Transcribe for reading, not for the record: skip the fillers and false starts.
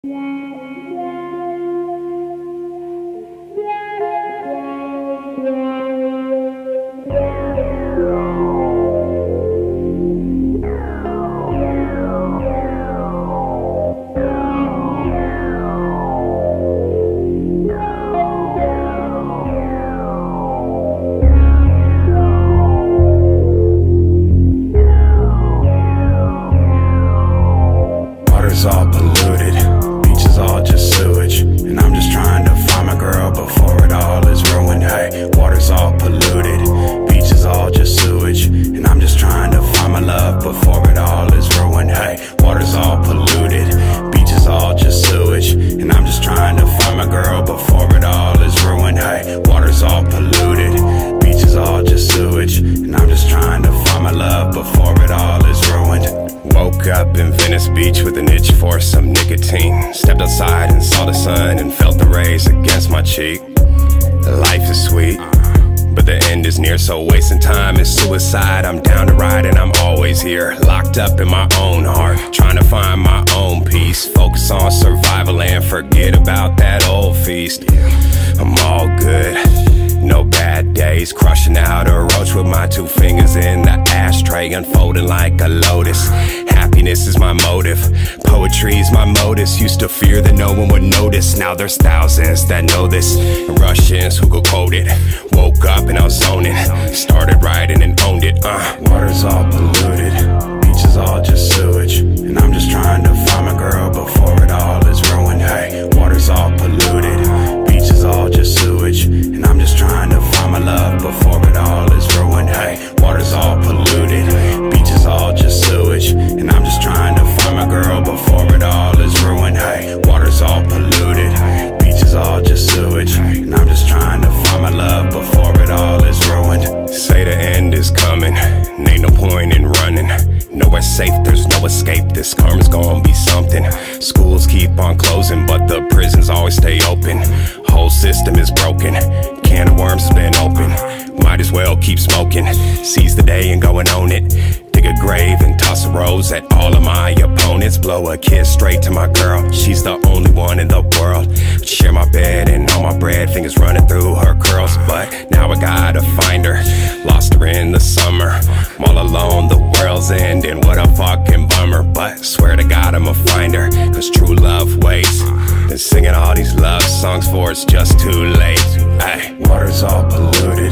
Water's all polluted, beaches all just sewage, and I'm just trying to find my girl before it all is ruined. Hey, water's all polluted, beaches all just sewage, and I'm just trying to find my love before it all is ruined. Hey, water's all polluted, beaches all just sewage, and I'm just trying to find my girl before it all is ruined. Hey, water's all polluted, beaches all just sewage, and I'm just trying to find my love before it all is ruined. Woke up in Venice Beach with an itch for some nicotine. Stepped outside and saw the sun and felt the rays against my cheek. Life is sweet, but the end is near, so wasting time is suicide. I'm down to ride and I'm always here, locked up in my own heart, trying to find my own peace. Focus on survival and forget about that old feast. I'm all good, no bad days, crushing out a roach with my 2 fingers in the ashtray, unfolding like a lotus. Happiness is my motive, poetry's my modus. Used to fear that no one would notice, now there's thousands that know this. Russians who could quote it, woke up and I was zoning, started writing and owned it. Water's all polluted, beaches all just sewage, and I'm just trying to find my girl before it all is ruined. Hey, water's all polluted, beaches all just sewage, and I'm just trying to find my love before it all is ruined. Hey, water's all polluted, beaches all just sewage, and I'm just trying to find my girl before it all is ruined. Hey, water's all polluted, beaches all just sewage, and I'm just trying to find my love before it all is ruined. Say the end is coming, ain't no point in running. Nowhere safe, there's no escape, this karma's gonna be something. Schools keep on closing, but the prisons always stay open. Whole system is broken, can of worms has been open. Might as well keep smoking, seize the day and go and own it. Dig a grave and toss a rose at all of my opponents. Blow a kiss straight to my girl, she's the only one in the world. Share my bed and all my bread, fingers running through her curls. But now I gotta find her, lost her in the summer. I'm all alone, the world's ending, what a fucking bummer. But swear to God I'ma find her, cause true love waits. Been singing all these love songs for it's just too late. Ay. Water's all polluted,